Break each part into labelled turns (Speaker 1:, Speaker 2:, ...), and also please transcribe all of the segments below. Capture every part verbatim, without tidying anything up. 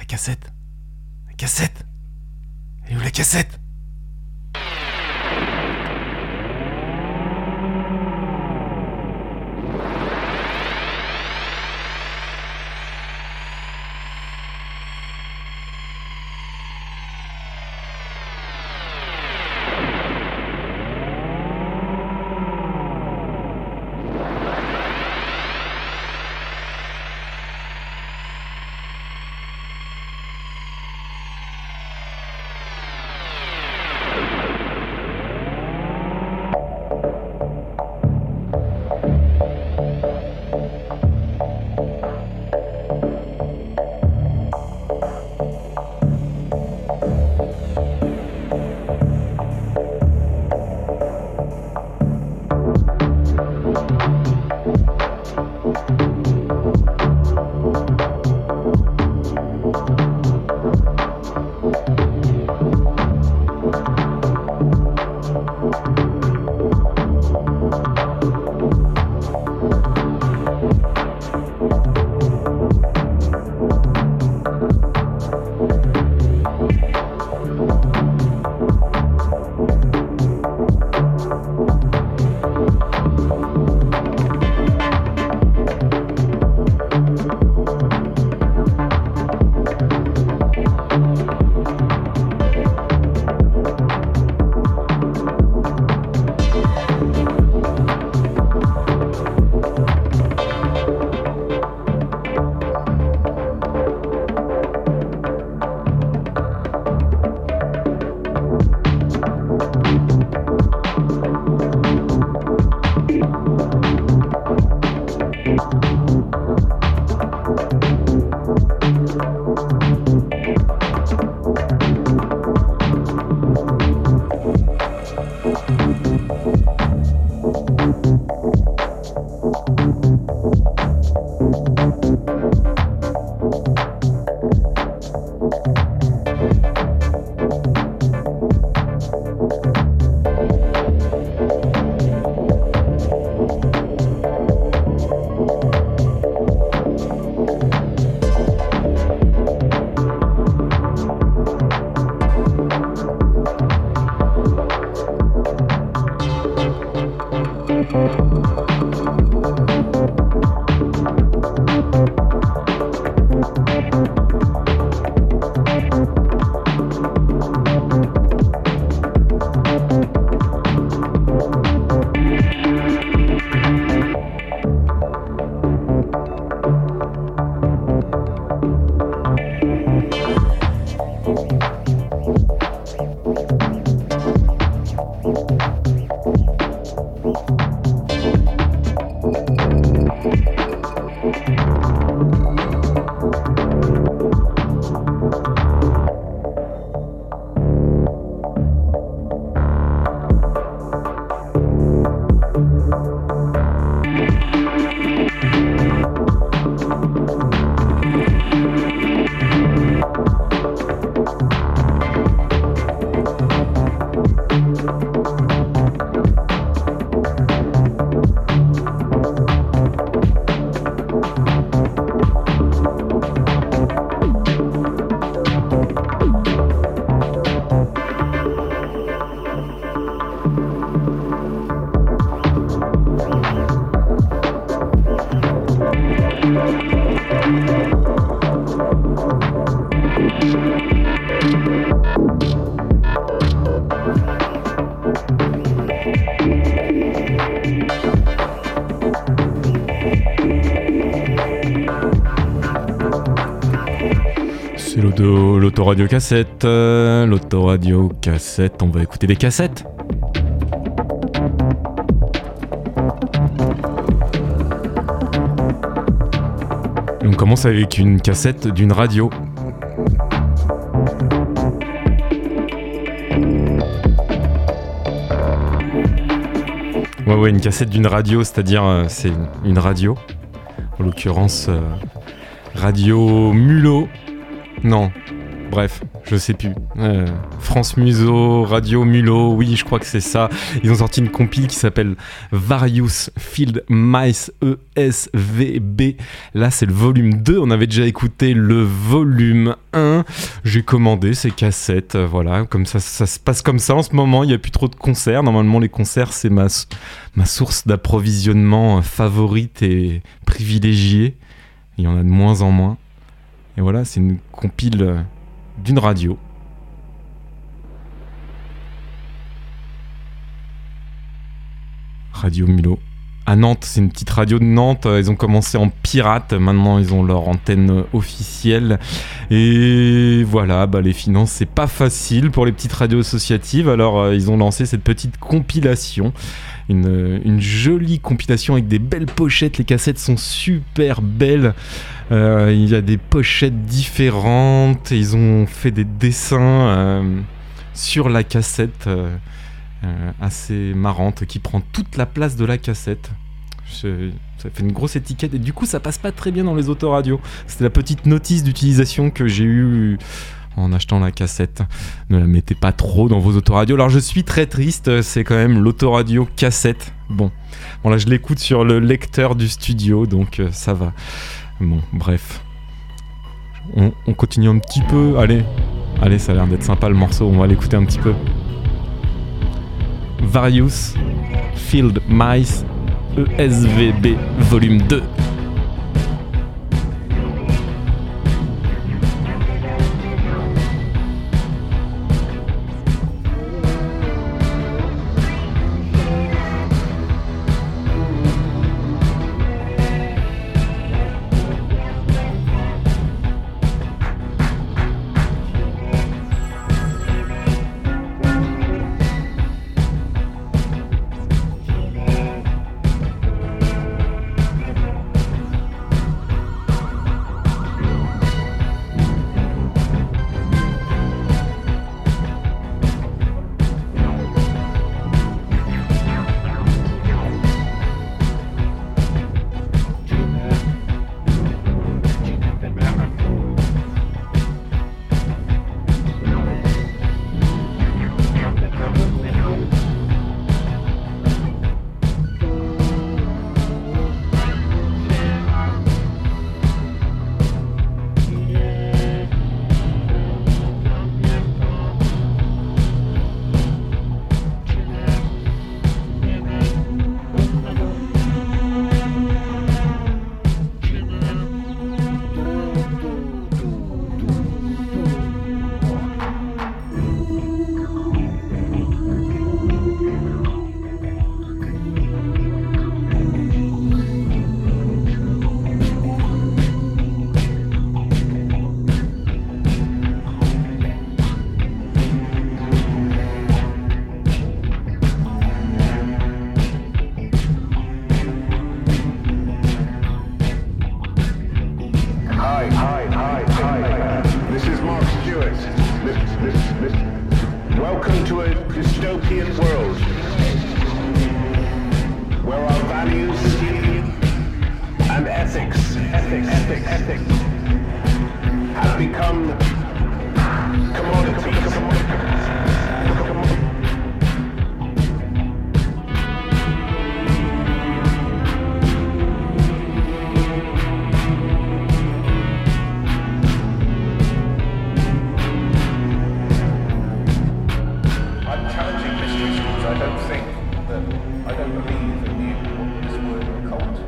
Speaker 1: La cassette. La cassette. Elle est où la cassette ?
Speaker 2: C'est l'auto, l'autoradio cassette, euh, l'autoradio cassette, on va écouter des cassettes. Et on commence avec une cassette d'une radio. Ouais ouais, une cassette d'une radio, c'est-à-dire euh, c'est une radio, en l'occurrence euh, Radio Mulot. Non, bref, je sais plus. Euh, France Muso, Radio Mulot, oui, je crois que c'est ça. Ils ont sorti une compile qui s'appelle Various Field Mice E S V B. Là, c'est le volume deux. On avait déjà écouté le volume un. J'ai commandé ces cassettes, euh, voilà. Comme ça, ça se passe comme ça en ce moment. Il n'y a plus trop de concerts. Normalement, les concerts, c'est ma, ma source d'approvisionnement favorite et privilégiée. Il y en a de moins en moins. Et voilà, c'est une compile d'une radio. Radio Mulot. À Nantes, c'est une petite radio de Nantes. Ils ont commencé en pirate. Maintenant, ils ont leur antenne officielle. Et voilà, bah, les finances, c'est pas facile pour les petites radios associatives. Alors, euh, ils ont lancé cette petite compilation. Une, une jolie compilation avec des belles pochettes. Les cassettes sont super belles. Euh, il y a des pochettes différentes. Ils ont fait des dessins euh, sur la cassette euh, euh, assez marrante qui prend toute la place de la cassette. Je, ça fait une grosse étiquette et du coup ça passe pas très bien dans les autoradios. C'était la petite notice d'utilisation que j'ai eue en achetant la cassette. Ne la mettez pas trop dans vos autoradios. Alors je suis très triste, c'est quand même l'autoradio cassette. Bon, bon là je l'écoute sur le lecteur du studio, donc euh, ça va. Bon, bref. On, on continue un petit peu. Allez, allez, ça a l'air d'être sympa le morceau. On va l'écouter un petit peu. Various Field Mice E S V B volume deux.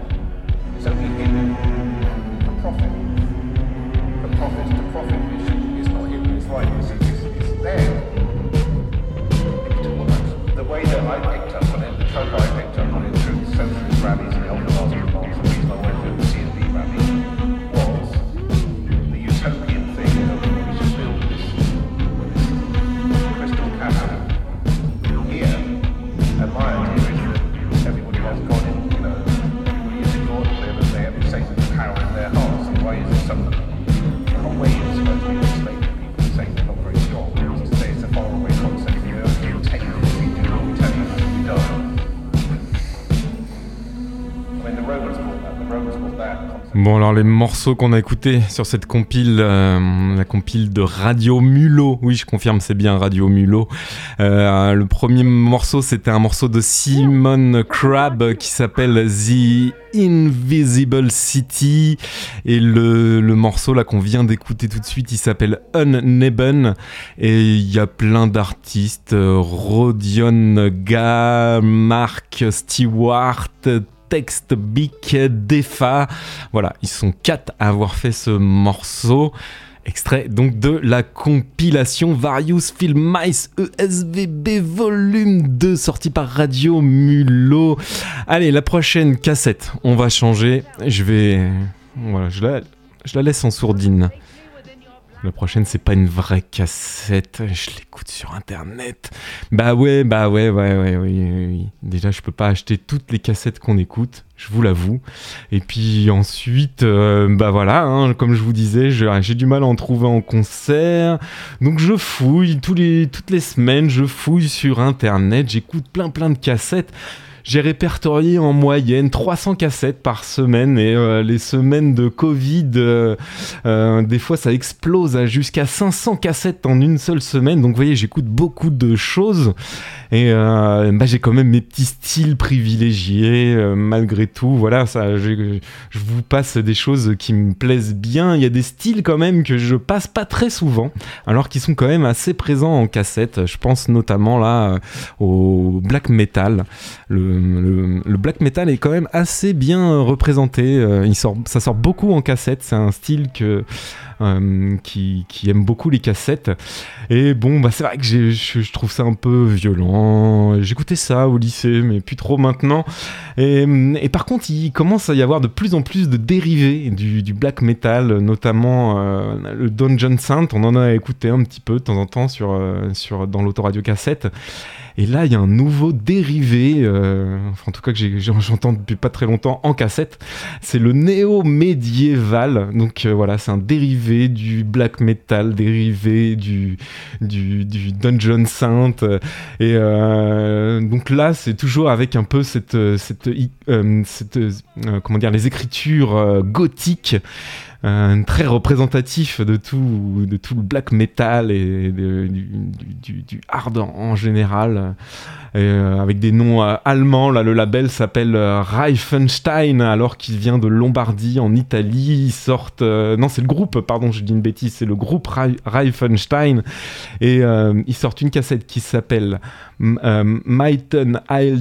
Speaker 3: Profit to profit mission.
Speaker 2: Bon, alors les morceaux qu'on a écoutés sur cette compile, euh, la compile de Radio Mulot, oui je confirme c'est bien Radio Mulot, euh, le premier morceau c'était un morceau de Simon Crabbe qui s'appelle The Invisible City, et le, le morceau là qu'on vient d'écouter tout de suite il s'appelle Unneben, et il y a plein d'artistes, euh, Rodion Ga, Mark Stewart, Text Big, Defa, voilà, ils sont quatre à avoir fait ce morceau. Extrait donc de la compilation Various Filmice E S V B Volume deux, sorti par Radio Mulot. Allez, la prochaine cassette, on va changer. Je vais, voilà, je la, je la laisse en sourdine. La prochaine, c'est pas une vraie cassette, je l'écoute sur internet. Bah ouais, bah ouais, ouais, ouais, oui, oui, oui. Déjà, je peux pas acheter toutes les cassettes qu'on écoute, je vous l'avoue. Et puis ensuite, euh, bah voilà, hein, comme je vous disais, je, j'ai du mal à en trouver en concert. Donc je fouille, tous les, toutes les semaines, je fouille sur internet, j'écoute plein plein de cassettes. J'ai répertorié en moyenne trois cents cassettes par semaine, et euh, les semaines de Covid, euh, euh, des fois ça explose à jusqu'à cinq cents cassettes en une seule semaine. Donc vous voyez, j'écoute beaucoup de choses, et euh, bah, j'ai quand même mes petits styles privilégiés, euh, malgré tout. Voilà, ça, je, je vous passe des choses qui me plaisent bien. Il y a des styles quand même que je passe pas très souvent, alors qu'ils sont quand même assez présents en cassette. Je pense notamment là au black metal. Le Le, le black metal est quand même assez bien représenté, euh, il sort, ça sort beaucoup en cassette, c'est un style que, euh, qui, qui aime beaucoup les cassettes. Et bon, bah c'est vrai que j'ai, je, je trouve ça un peu violent. J'écoutais ça au lycée, mais plus trop maintenant. Et, et par contre, il commence à y avoir de plus en plus de dérivés du, du black metal, notamment euh, le Dungeon Saint. On en a écouté un petit peu de temps en temps sur, euh, sur, dans l'autoradio cassette. Et là, il y a un nouveau dérivé, euh, enfin, en tout cas que j'ai, j'entends depuis pas très longtemps en cassette. C'est le néo-médiéval. Donc euh, voilà, c'est un dérivé du black metal, dérivé du, du, du Dungeon Saint. Et euh, donc là, c'est toujours avec un peu cette, cette, euh, cette euh, comment dire, les écritures euh, gothiques. Euh, très représentatif de tout, de tout le black metal et de, du, du, du hard en général, et, euh, avec des noms euh, allemands. Là, le label s'appelle euh, Reifenstein, alors qu'il vient de Lombardie, en Italie. Ils sortent... Euh, non, c'est le groupe, pardon, je dis une bêtise, c'est le groupe Reifenstein. Et euh, ils sortent une cassette qui s'appelle euh, Mythen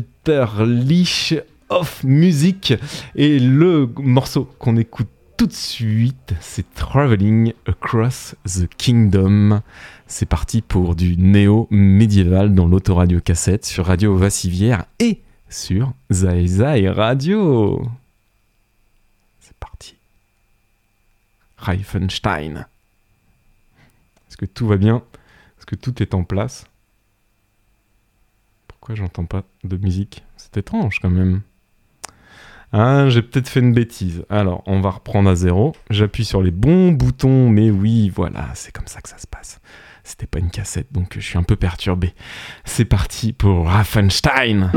Speaker 2: Alterlich of Music. Et le morceau qu'on écoute tout de suite, c'est Traveling Across the Kingdom. C'est parti pour du néo-médiéval dans l'autoradio cassette sur Radio Vassivière et sur Zai Zai Radio. C'est parti. Reifenstein. Est-ce que tout va bien? Est-ce que tout est en place? Pourquoi j'entends pas de musique? C'est étrange quand même. Ah, j'ai peut-être fait une bêtise. Alors, on va reprendre à zéro. J'appuie sur les bons boutons, mais oui, voilà, c'est comme ça que ça se passe. C'était pas une cassette, donc je suis un peu perturbé. C'est parti pour Raffenstein.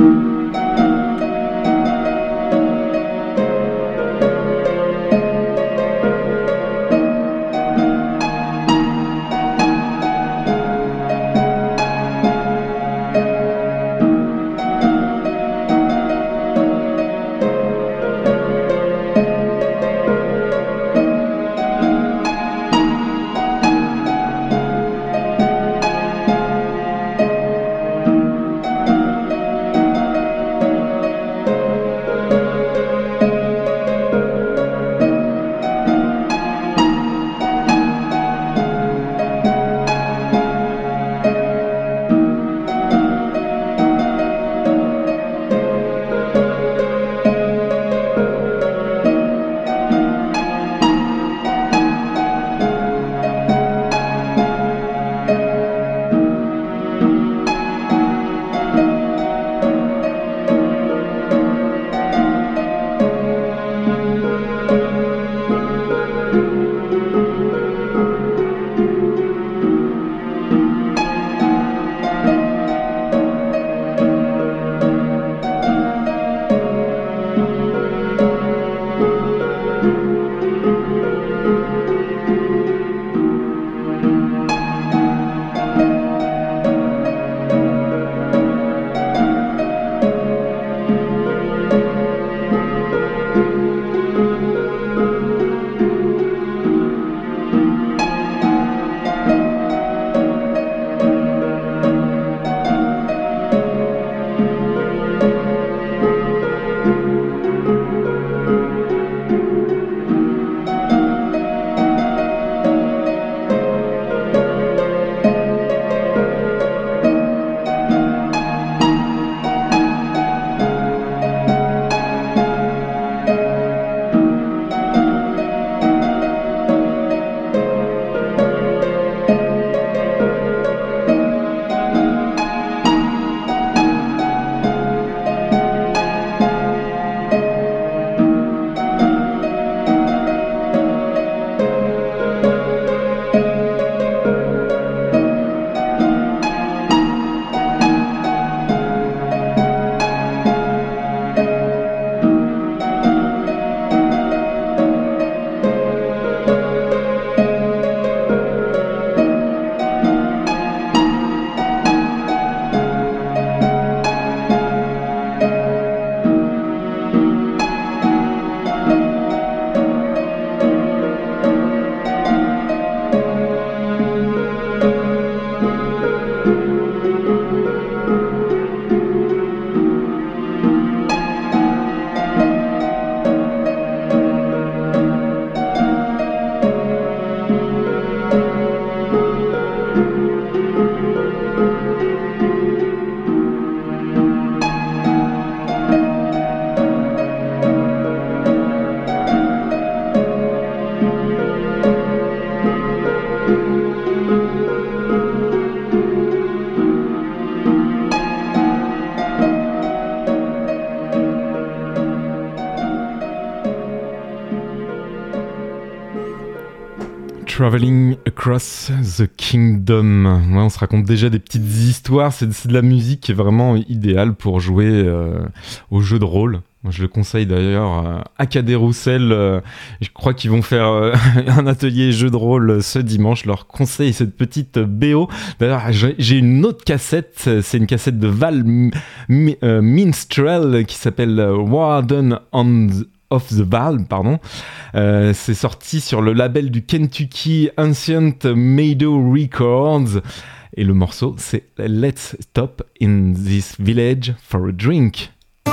Speaker 2: Traveling Across the Kingdom. Ouais, on se raconte déjà des petites histoires. C'est, c'est de la musique qui est vraiment idéale pour jouer euh, au jeu de rôle. Moi, je le conseille d'ailleurs euh, à Cadet Roussel. Euh, je crois qu'ils vont faire euh, un atelier jeu de rôle ce dimanche. Je leur conseille cette petite B O. D'ailleurs, j'ai, j'ai une autre cassette. C'est une cassette de Val M- M- euh, Minstrel qui s'appelle Warden on the of the Val, pardon. Euh, c'est sorti sur le label du Kentucky Ancient Meadow Records. Et le morceau, c'est Let's Stop in This Village for a Drink.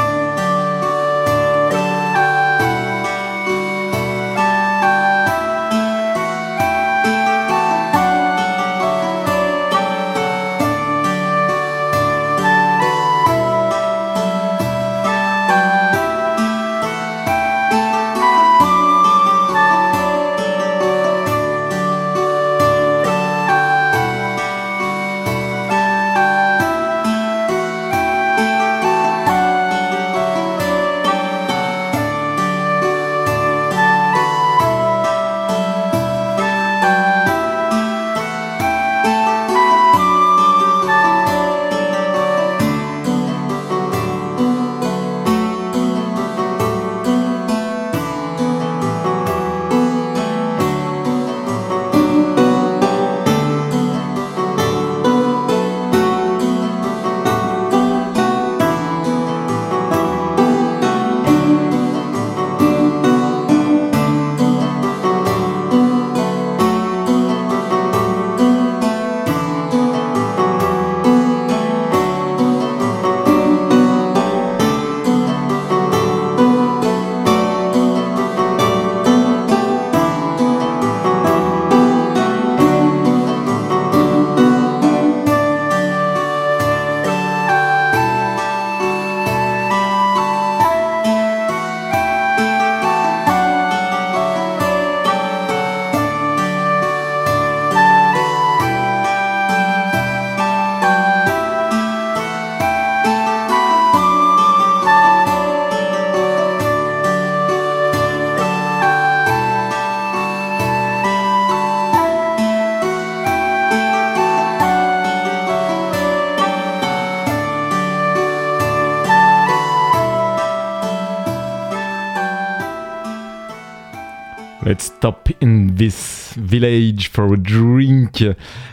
Speaker 2: Let's Stop in This Village for a Drink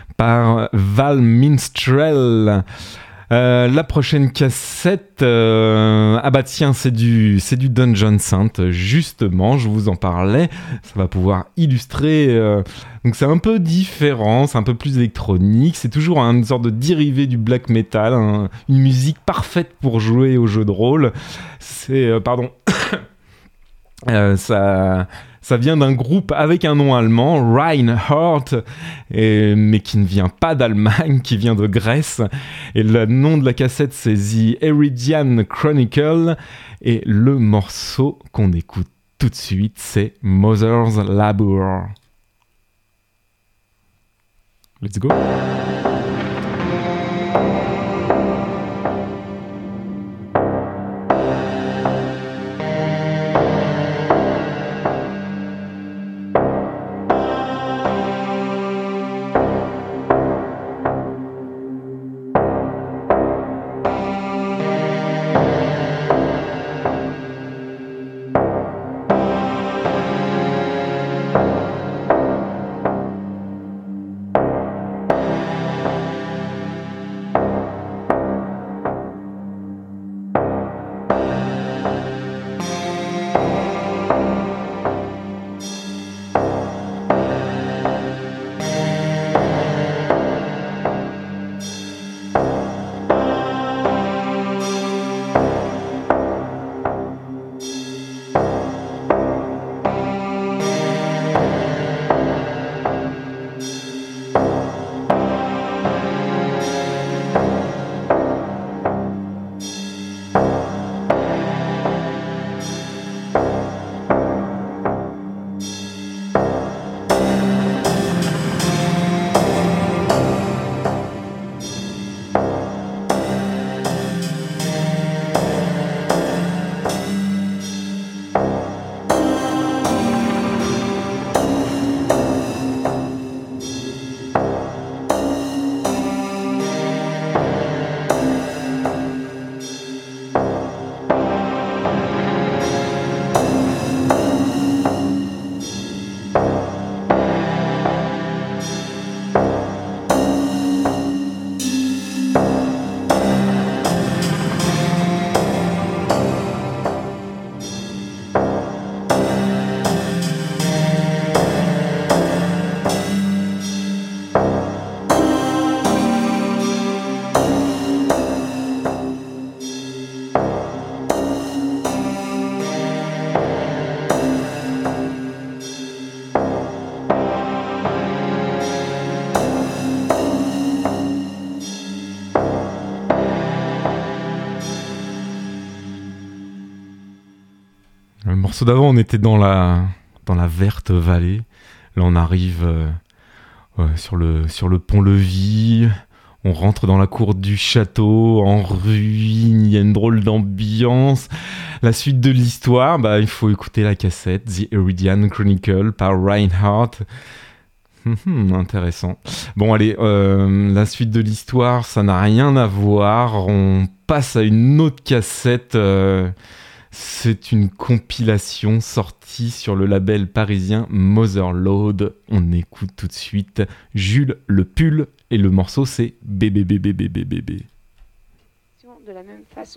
Speaker 2: par Val Minstrel. Euh, la prochaine cassette, euh, ah bah tiens, c'est du, c'est du Dungeon Synth, justement, je vous en parlais, ça va pouvoir illustrer, euh, donc c'est un peu différent, c'est un peu plus électronique, c'est toujours une sorte de dérivé du black metal, hein, une musique parfaite pour jouer au jeu de rôle, c'est, euh, pardon, euh, ça... Ça vient d'un groupe avec un nom allemand, Reinhardt, et, mais qui ne vient pas d'Allemagne, qui vient de Grèce. Et le nom de la cassette, c'est The Eridian Chronicle. Et le morceau qu'on écoute tout de suite, c'est Mother's Labour. Let's go. morceau d'avant, on était dans la, dans la verte vallée. Là, on arrive euh, ouais, sur, le, sur le pont-levis. On rentre dans la cour du château, en ruine. Il y a une drôle d'ambiance. La suite de l'histoire, bah, il faut écouter la cassette The Iridian Chronicle par Reinhardt. Hum, intéressant. Bon, allez, euh, la suite de l'histoire, ça n'a rien à voir. On passe à une autre cassette. Euh, c'est une compilation sortie sur le label parisien Motherload. On écoute tout de suite Jules Le Pull et le morceau c'est Bébé Bébé Bébé Bébé.
Speaker 3: De la même façon.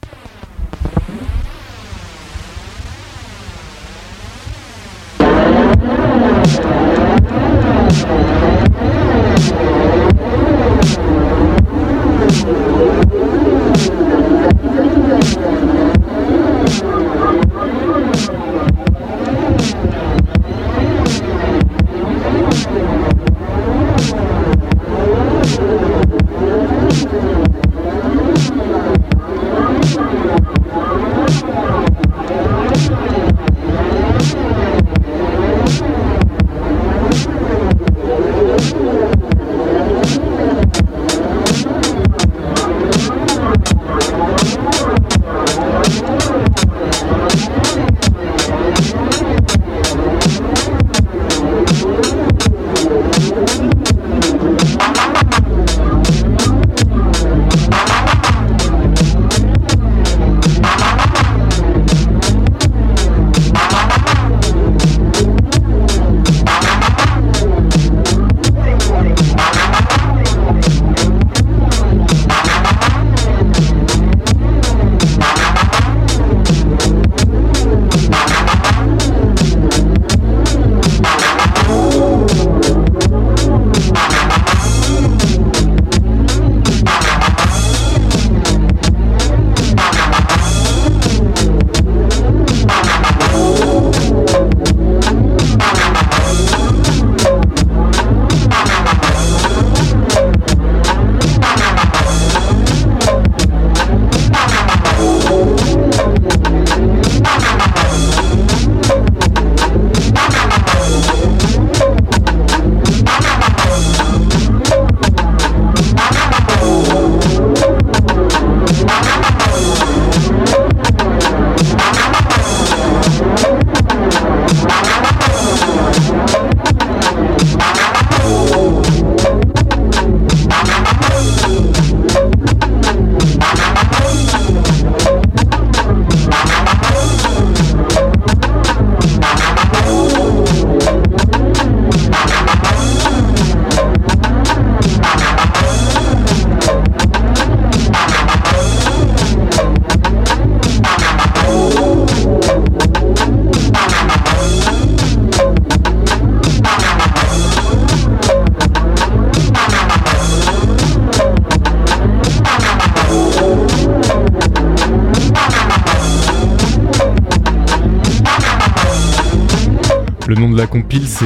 Speaker 2: Le nom de la compile c'est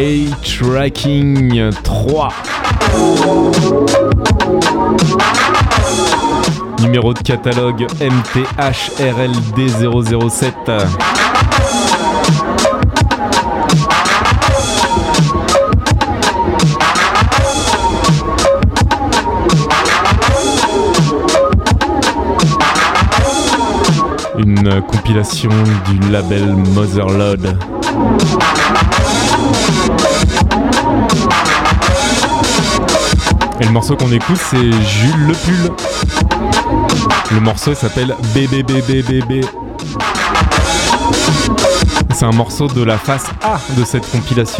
Speaker 2: A-Tracking trois. Numéro de catalogue M T H R L D zéro zéro sept. Une compilation du label Motherload. Et le morceau qu'on écoute c'est Jules Le Pull. Le morceau s'appelle Bébé Bébé Bébé. C'est un morceau de la face A de cette compilation.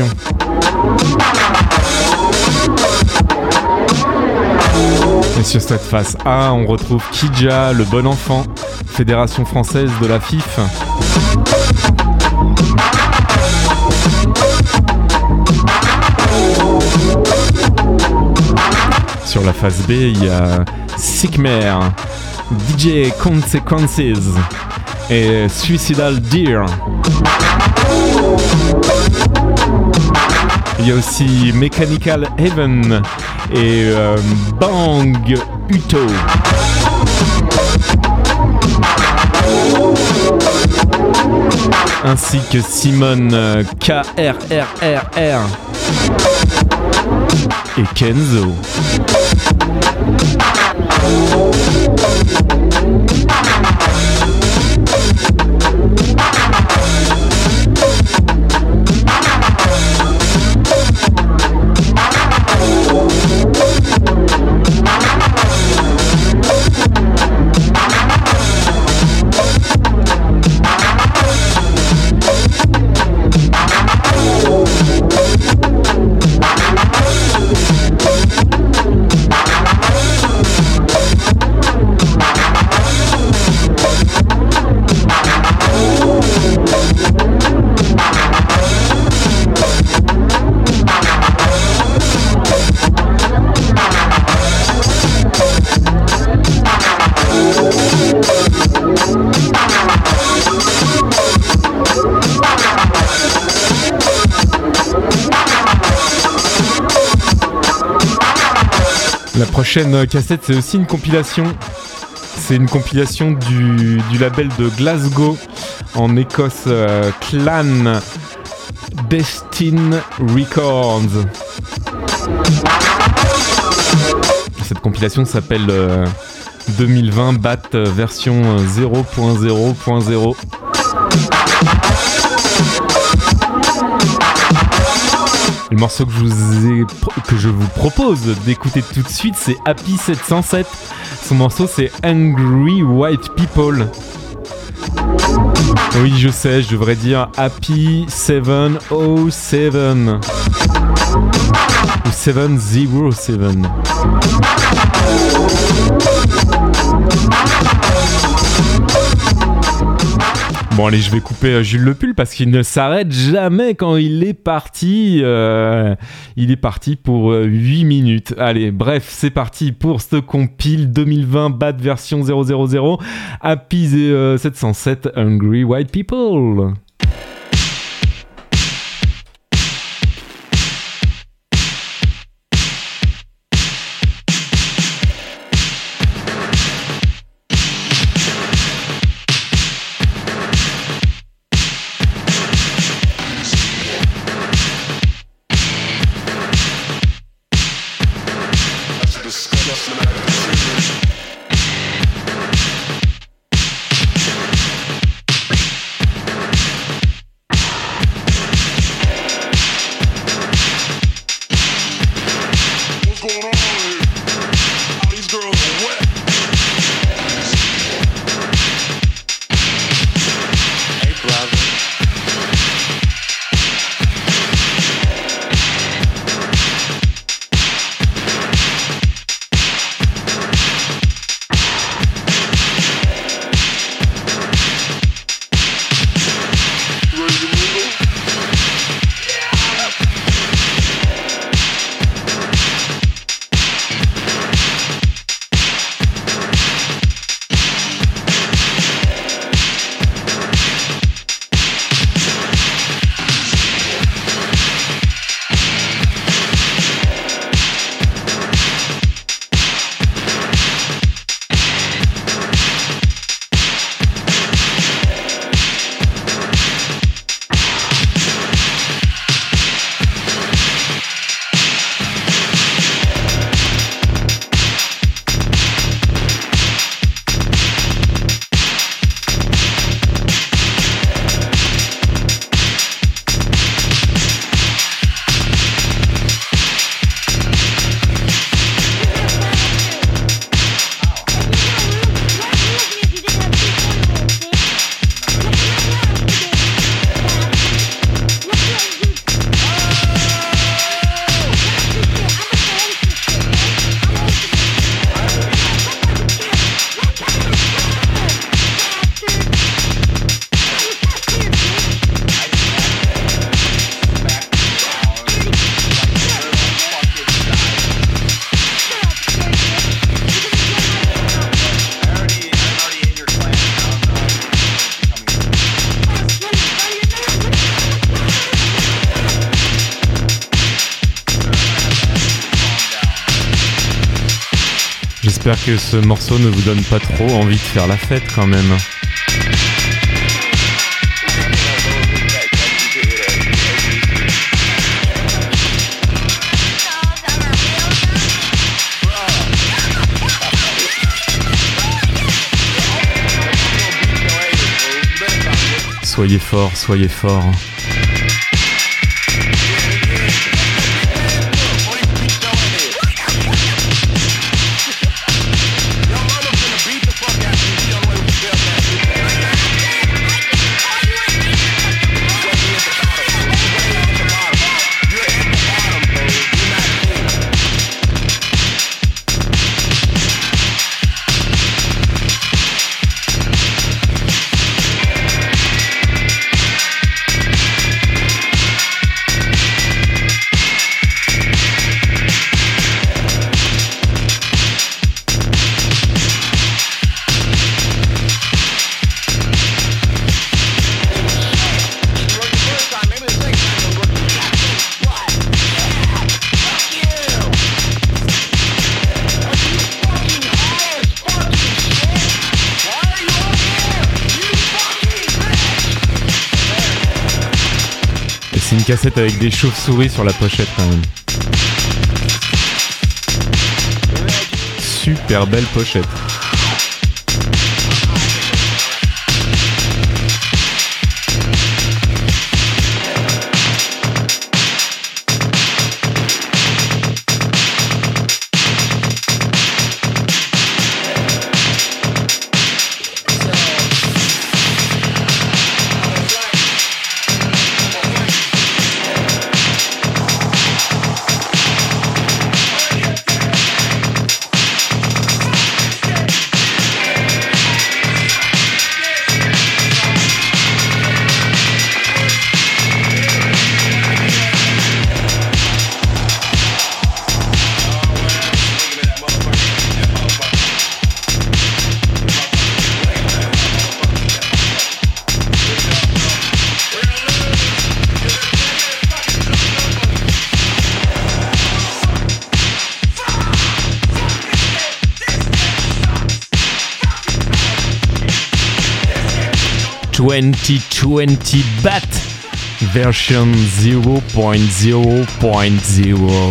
Speaker 2: Et sur cette face A, on retrouve Kidja, le bon enfant, Fédération française de la F I F. Sur la face B, il y a Sickmare, D J Consequences et Suicidal Deer. Il y a aussi Mechanical Heaven et euh, Bang Uto. ainsi que Simone euh, K R R R R et Kenzo. La prochaine cassette, c'est aussi une compilation. C'est une compilation du, du label de Glasgow, en Écosse, euh, Clan Destin Records. Cette compilation s'appelle euh, deux mille vingt B A T version zéro point zéro point zéro. Le morceau que je vous ai, que je vous propose d'écouter tout de suite, c'est Happy sept cent sept. Son morceau, c'est Angry White People. Oui, je sais, je devrais dire Happy sept cent sept ou sept zéro sept. Bon allez, je vais couper Jules Lepul parce qu'il ne s'arrête jamais quand il est parti. Euh, il est parti pour huit minutes. Allez, bref, c'est parti pour ce compile deux mille vingt B A T version zéro zéro zéro. Happy euh, sept cent sept, Hungry White People. J'espère que ce morceau ne vous donne pas trop envie de faire la fête quand même. Soyez forts, soyez forts. C'est une cassette avec des chauves-souris sur la pochette quand même. Super belle pochette. twenty twenty Bat version zero point zero point zero.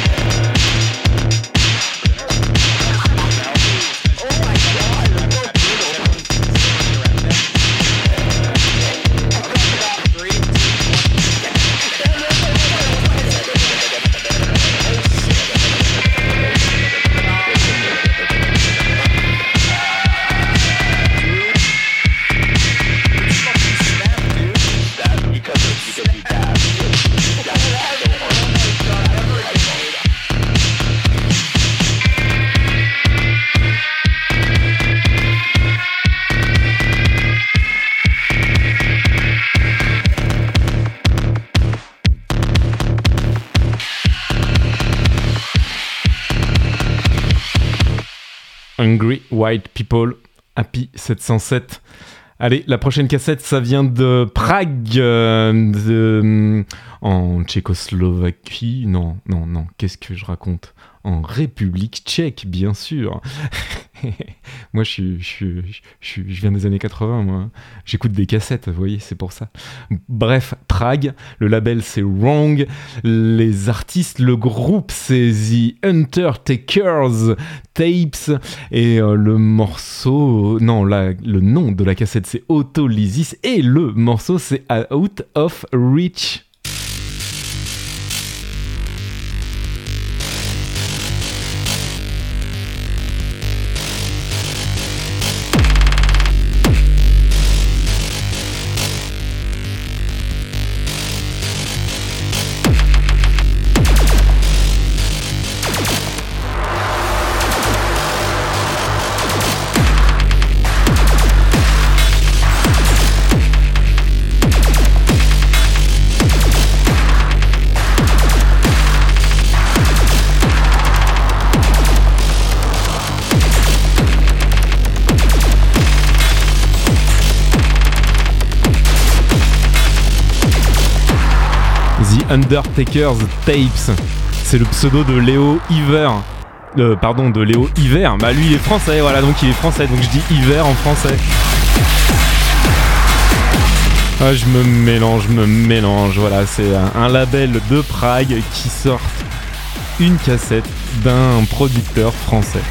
Speaker 2: Hungry White People, Happy sept cent sept. Allez, la prochaine cassette, ça vient de Prague, euh, de, en Tchécoslovaquie. Non, non, non, qu'est-ce que je raconte ? En République tchèque, bien sûr. Moi, je, suis, je, suis, je, suis, je viens des années quatre-vingts, moi. J'écoute des cassettes, vous voyez, c'est pour ça. Bref, Prague, le label, c'est Wrong. Les artistes, le groupe, c'est The Undertakers Tapes. Et euh, le morceau... Non, la, le nom de la cassette, c'est Autolysis. Et le morceau, c'est Out of Reach. Undertaker's Tapes, c'est le pseudo de Léo Hiver, euh, pardon de Léo Hiver, bah lui il est français, voilà, donc il est français, donc je dis Hiver en français. Ah, je me mélange, je me mélange, voilà, c'est un, un label de Prague qui sort une cassette d'un producteur français.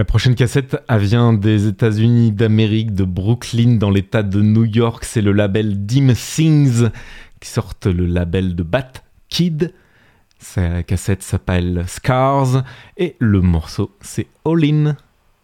Speaker 2: La prochaine cassette, elle vient des États-Unis d'Amérique, de Brooklyn, dans l'état de New York. C'est le label Dim Things qui sort le label de Bat Kid. Sa cassette s'appelle Scars et le morceau c'est All In.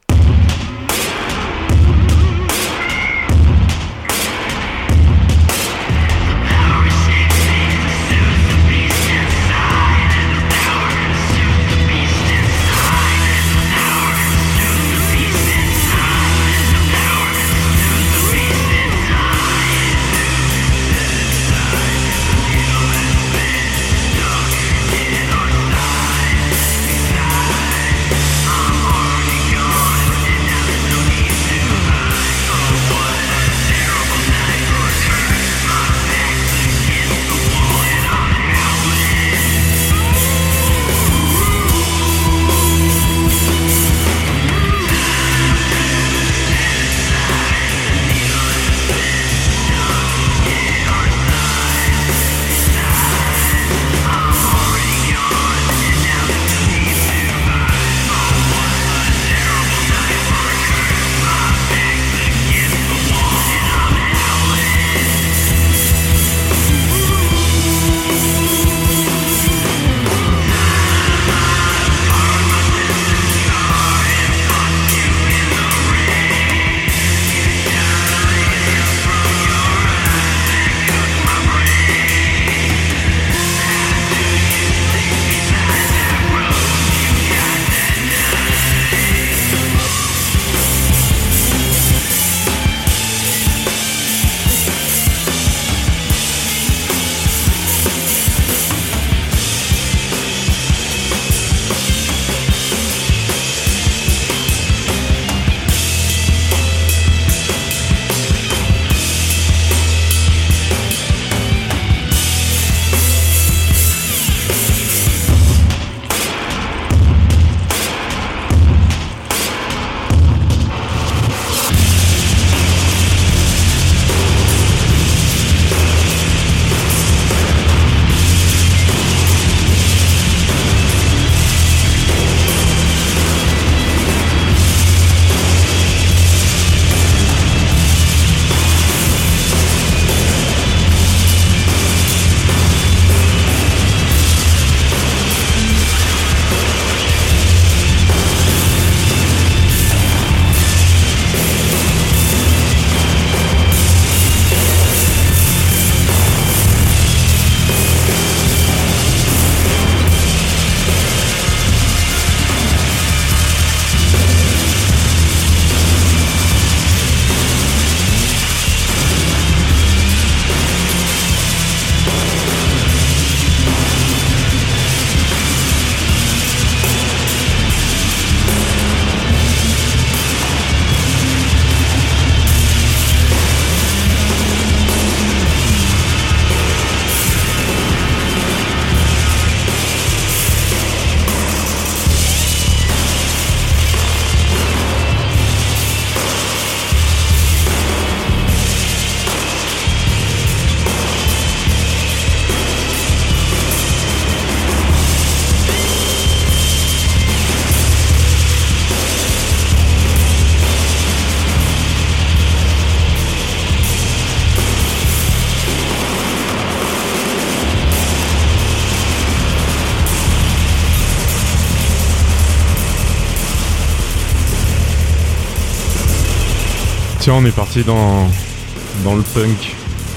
Speaker 2: Tiens, on est parti dans, dans le punk.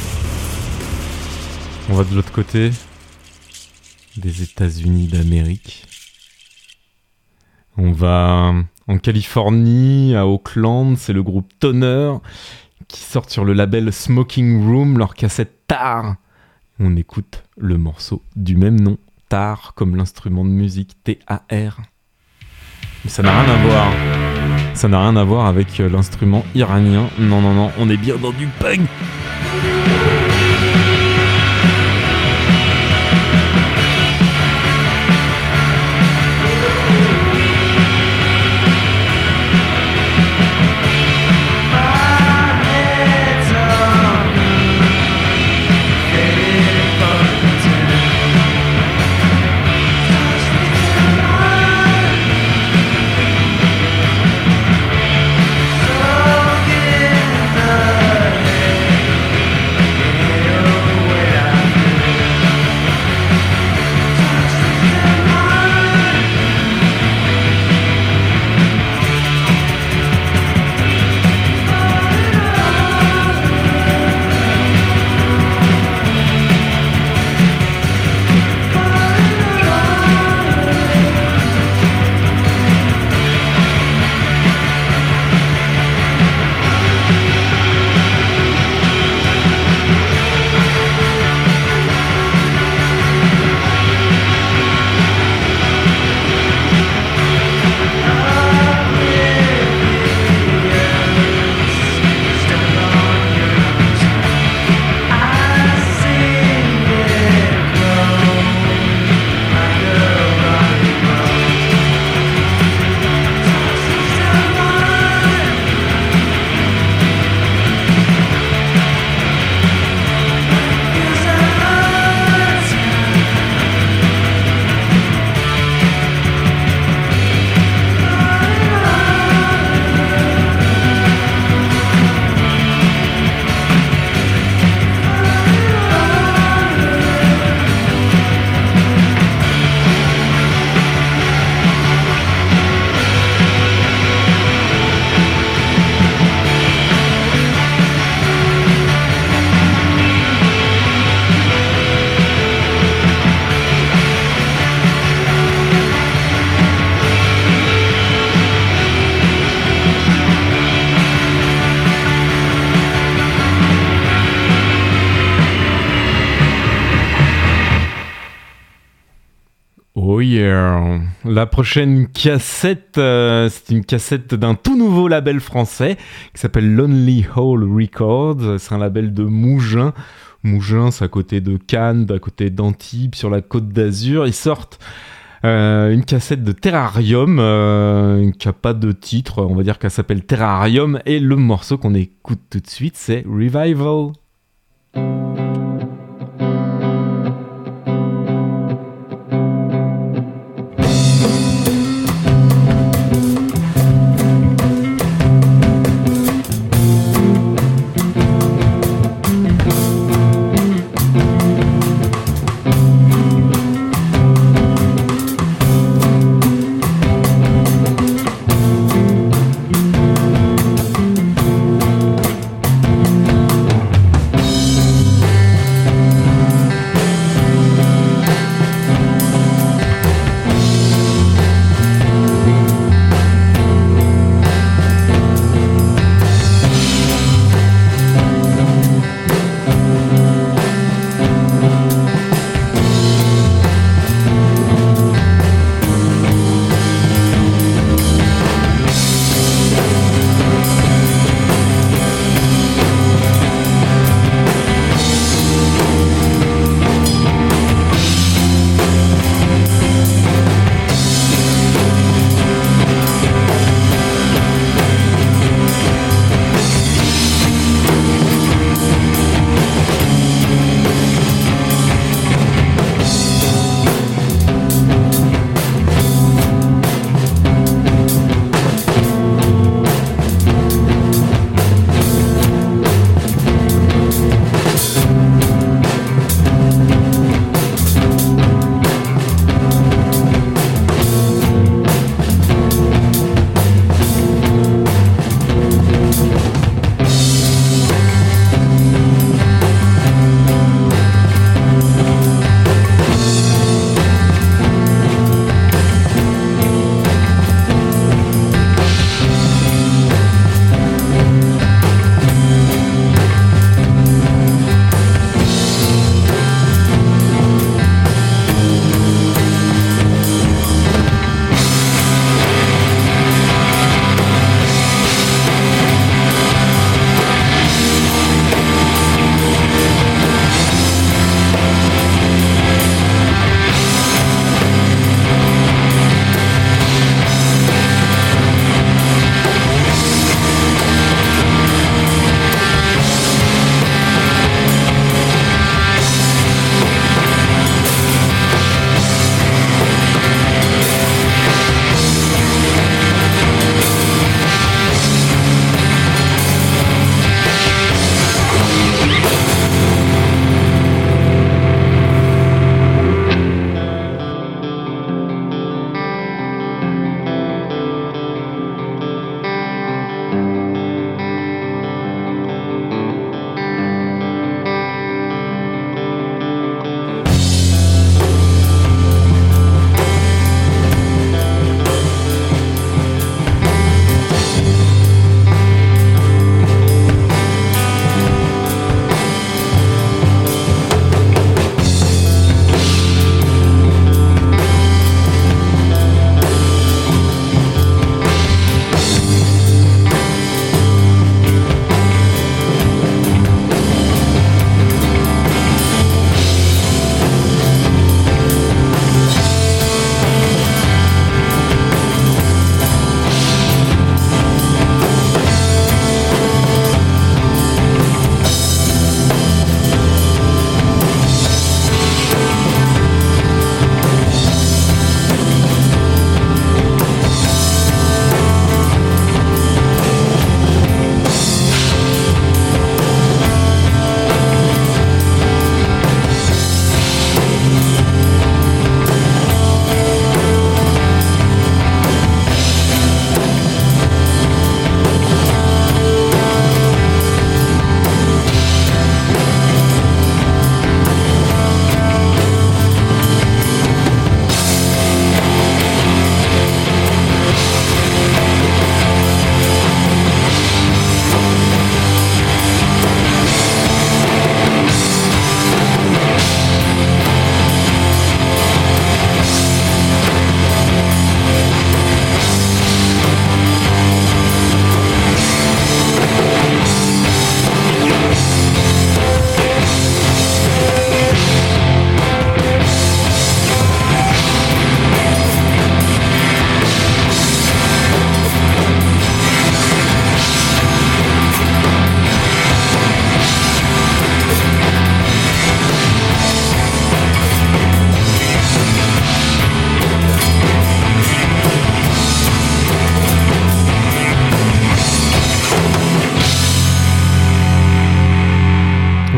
Speaker 2: On va de l'autre côté des États-Unis d'Amérique. On va en Californie, à Oakland, c'est le groupe Toner qui sort sur le label Smoking Room leur cassette Tar. On écoute le morceau du même nom, Tar, comme l'instrument de musique T A R. Mais ça n'a rien à voir. Ça n'a rien à voir avec l'instrument iranien. Non, non, non, on est bien dans du punk. Oh yeah. La prochaine cassette, euh, c'est une cassette d'un tout nouveau label français qui s'appelle Lonely Hole Records. C'est un label de Mougins. Mougins, c'est à côté de Cannes, à côté d'Antibes, sur la Côte d'Azur. Ils sortent euh, une cassette de Terrarium euh, qui n'a pas de titre. On va dire qu'elle s'appelle Terrarium. Et le morceau qu'on écoute tout de suite, c'est Revival.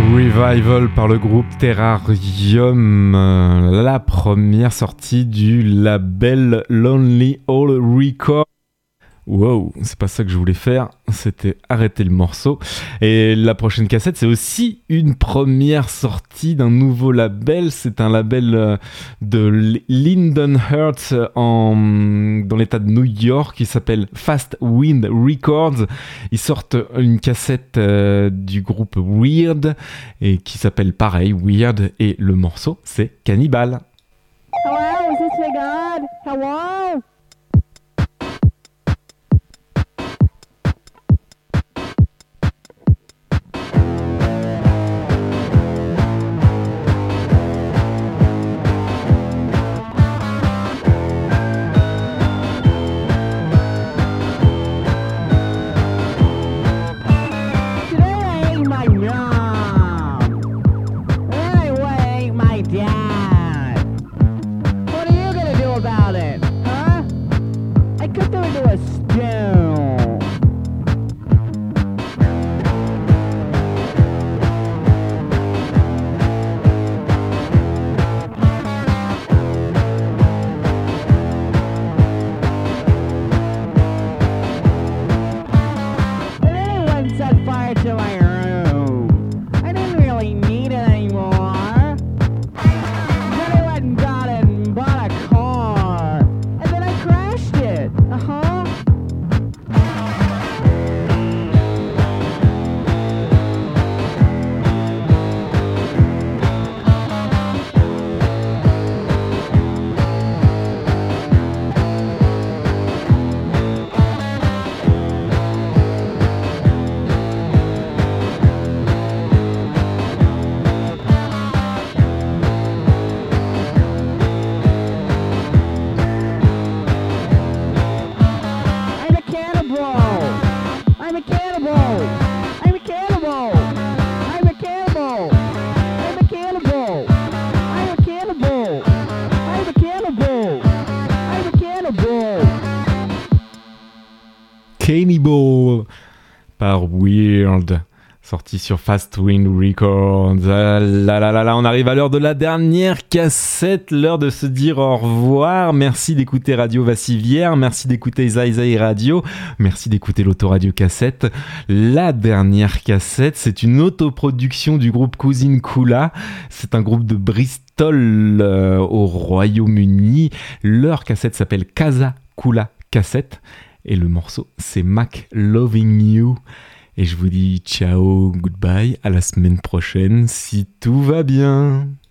Speaker 2: Revival par le groupe Terrarium, euh, la première sortie du label Lonely Owl Records. Wow, c'est pas ça que je voulais faire, c'était arrêter le morceau. Et la prochaine cassette, c'est aussi une première sortie d'un nouveau label. C'est un label de Linden Hertz en, dans l'état de New York qui s'appelle Fast Wind Records. Ils sortent une cassette euh, du groupe Weird et qui s'appelle pareil, Weird. Et le morceau, c'est Cannibal.
Speaker 4: Hello, is this the God? Hello?
Speaker 2: Cannibal par Weird, sorti sur Fast Wind Records. Ah là là là là, on arrive à l'heure de la dernière cassette, l'heure de se dire au revoir. Merci d'écouter Radio Vassivière, merci d'écouter Zai Zai Radio, merci d'écouter l'Autoradio Cassette. La dernière cassette, c'est une autoproduction du groupe Cousine Kula. C'est un groupe de Bristol euh, au Royaume-Uni. Leur cassette s'appelle Casa Kula Cassette. Et le morceau, c'est Mac Loving You. Et je vous dis ciao, goodbye, à la semaine prochaine, si tout va bien.